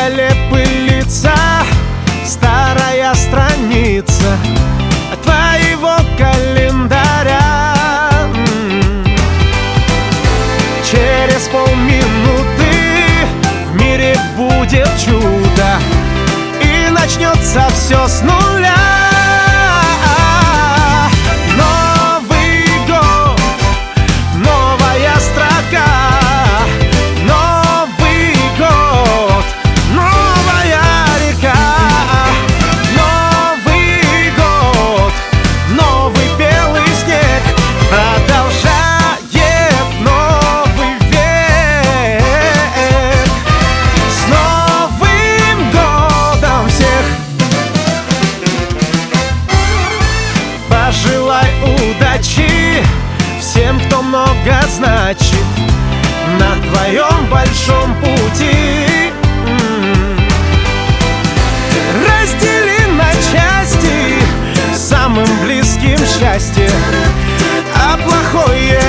столе пылится старая страница твоего календаря. Через полминуты в мире будет чудо, и начнется все с нуля. Новый год, новая строка. Новый год, новая река. Новый год, новый белый снег продолжает новый век. С Новым годом всех! Пожелай удачи всем, кто много значит на твоем большом пути. Раздели на части самым близким счастье, а плохое